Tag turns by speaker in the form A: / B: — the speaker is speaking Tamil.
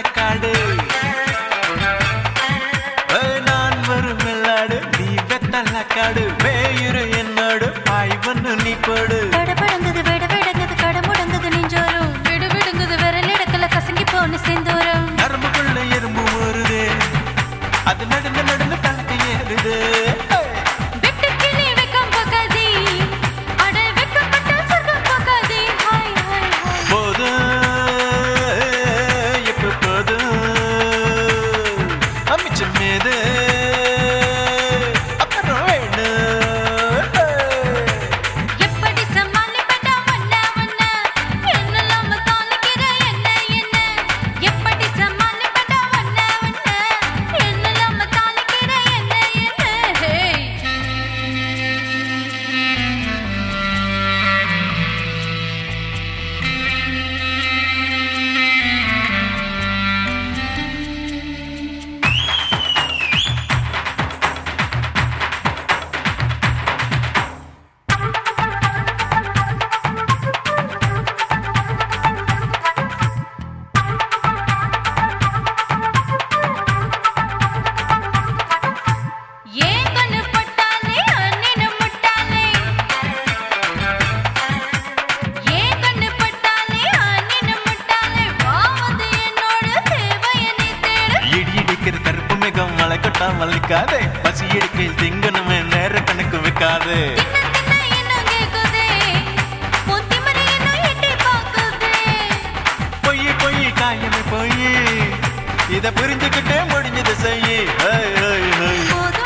A: காடு நான் வரும் வெள்ளாடு நீ வெத்தல காடு வேயுறு என்னோடு பாய் வந்து நீ போடு
B: படபடங்குது விடவிடங்குது கடமுடங்குது நெஞ்சோரும் விடுவிடுங்குது விரலிடத்துல கசங்கி போன செந்தூரம்
A: நரம்புக்குள்ள எறும்பு வருது அது நடந்து நடந்து கணக்கு ஏறுது
B: வெட்டுக்கிளி வெக்கம் பகாதி அட வெக்கப்பட்ட சொர்க்கம் பகாதி ஹாய் ஹாய் ஹாய்
A: போதும் எப்ப போதும் அமிச்சம் மீது அப்புறம் வேணும்
B: எப்படி சமாளிப்படா வண்ண வண்ண என்னெல்லாம் தாளிக்கிற என்ன என்ன எப்படி சமாளிப்படா வண்ண வண்ண என்னெல்லாம் தாளிக்கிற என்ன என்ன ஹே ஏன் கண்ணு பட்டாலே அன்னின முட்டாளே ஏன் கண்ணு பட்டாலே அன்னின முட்டாளே வா வந்து என்னோட தேவைய நீ தேடு
A: இடி இடிக்கிற கருப்பு மேகம் மழை கொட்டா மல்லிக்காதே பசி எடுக்கையில் திங்கணுமே நேர கணக்கு வைக்காது
B: தின்ன தின்ன இன்னும் கேக்குதே புத்திமதி இன்னும் எட்டி பாக்குதே
A: பொய் பொய் காயமே பொய் இத புரிஞ்சுக்கிட்டே முடிஞ்சது செய்யி
B: போதும்